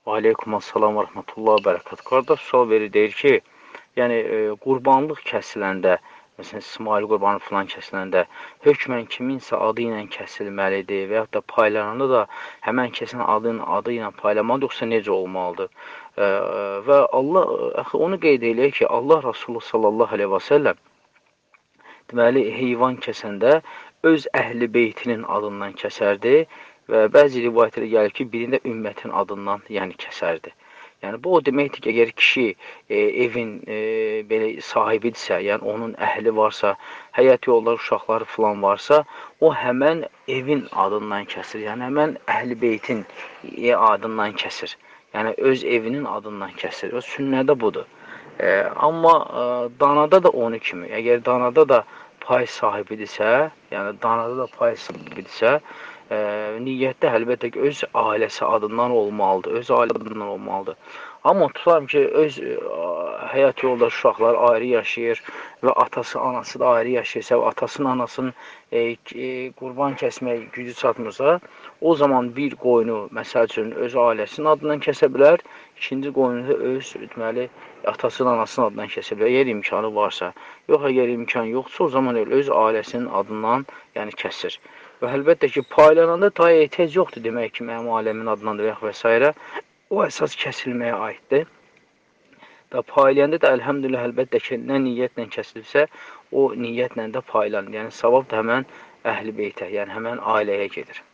Aleykum assalam və rəhmətullah və bərəkət. Qardaş sual verir, deyir ki, yəni qurbanlıq kəsiləndə, məsələn, İsmail qurbanı filan kəsiləndə hökmən kiminsə adı ilə kəsilməlidir və yaxud da paylananda da həmən kəsin adı ilə paylanmalıdır, yoxsa necə olmalıdır? Və Allah, axı onu qeyd eləyək ki, Allah Rasulü sallallahu aleyhi və səlləm deməli, heyvan kəsəndə öz əhli beytinin adından kəsərdi və bəzi rivayətlərə gəlir ki, birində ümmətin adından yəni kəsərdi. Yəni, bu o deməkdir ki, əgər kişi evin belə sahibidirsə, yəni onun əhli varsa, həyat yolları, uşaqları filan varsa, o həmən evin adından kəsir, yəni həmən əhli beytin adından kəsir. Yəni, öz evinin adından kəsir. O sünnədə budur. Amma danada da onu kimi, əgər danada da pay sahibidirsə, yəni danada da pay sahibidirsə, niyyətdə əlbəttə ki, öz ailəsi adından olmalıdır, öz ailə adından olmalıdır. Amma tutalım ki, öz həyat yoldaşı uşaqlar ayrı yaşayır və atası, anası da ayrı yaşayırsa və atasının, anasının qurban kəsmək gücü çatmırsa, o zaman bir qoyunu, məsəl üçün, öz ailəsinin adından kəsə bilər, ikinci qoyunu da öz, deməli, atasının, anasının adından kəsə bilər, əgər imkanı varsa. Yox, əgər imkan yoxdursa, o zaman öz ailəsinin adından yəni kəsir. Və əlbəttə ki, paylananda ta ehtiyac yoxdur demək ki, mənim ailəmin adındandır və yaxud və s. O əsas kəsilməyə aiddir. Və paylayanda da əlhəmdülillah əlbəttə ki, nə niyyətlə kəsilirsə, o niyyətlə də paylanır. Yəni, savab da həmən əhl-i beytə, yəni həmən ailəyə gedir.